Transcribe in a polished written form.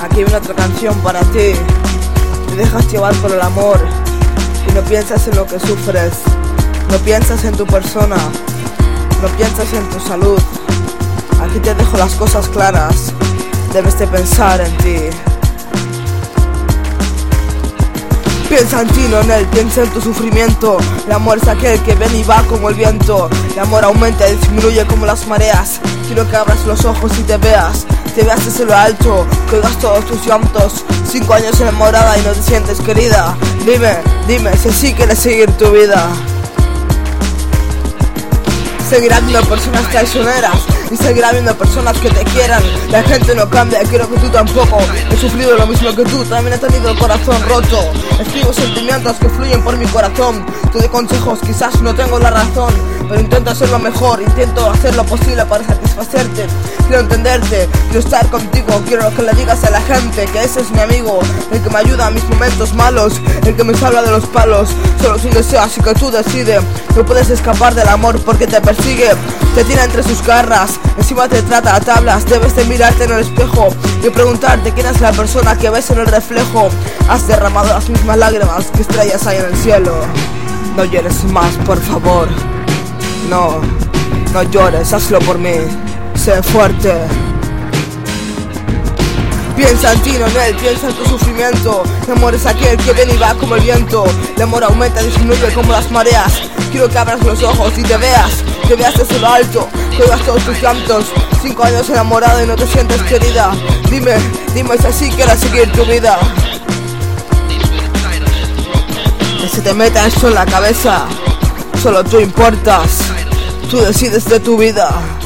Aquí viene otra canción para ti. Te dejas llevar por el amor y no piensas en lo que sufres. No piensas en tu persona, no piensas en tu salud. Aquí te dejo las cosas claras. Debes de pensar en ti. Piensa en ti, no en él, piensa en tu sufrimiento. El amor es aquel que viene y va como el viento. El amor aumenta y disminuye como las mareas. Quiero que abras los ojos y te veas desde lo alto, que oigas todos tus llantos. 5 años enamorada y no te sientes querida. Dime si así quieres seguir tu vida. Seguirá habiendo personas traicioneras y seguirá habiendo personas que te quieran. La gente no cambia, quiero que tú tampoco. He sufrido lo mismo que tú, también he tenido el corazón roto. Escribo sentimientos que fluyen por mi corazón. Te doy consejos, quizás no tengo la razón, pero intento hacerlo mejor, intento hacer lo posible para satisfacerte. Quiero entenderte, quiero estar contigo. Quiero que le digas a la gente que ese es mi amigo, el que me ayuda en mis momentos malos, el que me salva de los palos. Solo es un deseo, así que tú decides. No puedes escapar del amor porque te persigue, te tira entre sus garras, encima te trata a tablas. Debes de mirarte en el espejo y preguntarte quién es la persona que ves en el reflejo. Has derramado las mismas lágrimas que estrellas hay en el cielo. No llores más, por favor. No llores, hazlo por mí. Sé fuerte. Piensa en ti, no en él, piensa en tu sufrimiento. El amor es aquel que viene y va como el viento. El amor aumenta y disminuye como las mareas. Quiero que abras los ojos y te veas desde lo alto, que oigas todos tus llantos. 5 años enamorada y no te sientes querida. Dime si así quieres seguir tu vida. Que se te meta eso en la cabeza. Solo tú importas. Tú decides de tu vida.